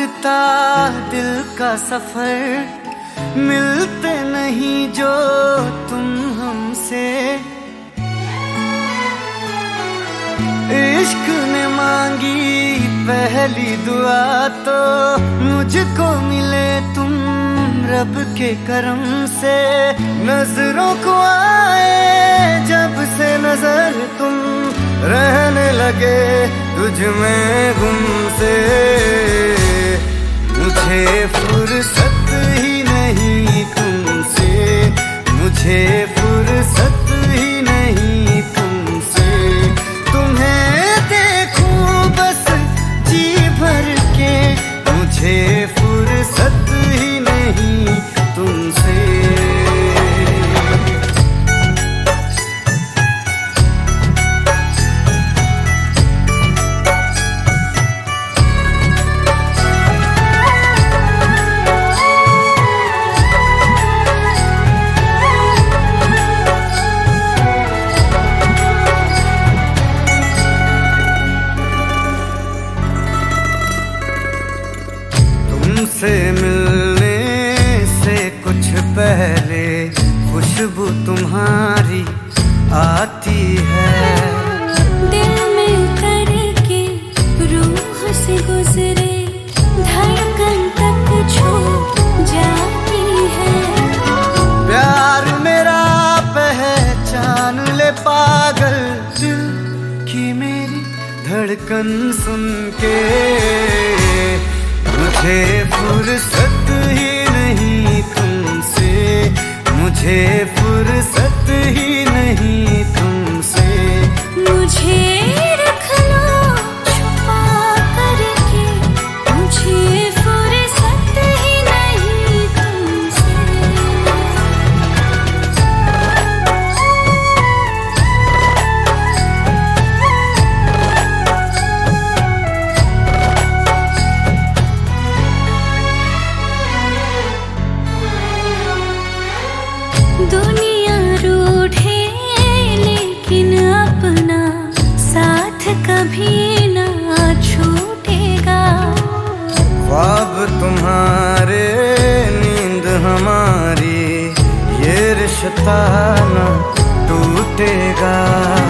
लगता दिल का सफर, मिलते नहीं जो तुम हमसे। इश्क ने मांगी पहली दुआ तो मुझको मिले तुम रब के करम से। नजरों को आए जब से नजर तुम, रहने लगे तुझ में गुम से। मुझे फुर्सत ही नहीं तुमसे, मुझे फुर्सत ही नहीं तुमसे। तुम्हें देखूं बस जी भर के, मुझे फुर्सत ही नहीं तुमसे। तुमसे मिलने से कुछ पहले खुशबू तुम्हारी आती है। दिल में उतर के रूह से गुजरे, धड़कन तक छू जाती है। प्यार मेरा पहचान ले पागल, दिल की मेरी धड़कन सुन के। मुझे फुर्सत ही नहीं तुमसे, मुझे फुर्सत ही नहीं तुमसे। मुझे रख लो छुपा करके, मुझे फुर्सत ही नहीं तुमसे। दुनिया रूठे लेकिन अपना साथ कभी ना छूटेगा। ख्वाब तुम्हारे नींद हमारी, ये रिश्ता न टूटेगा।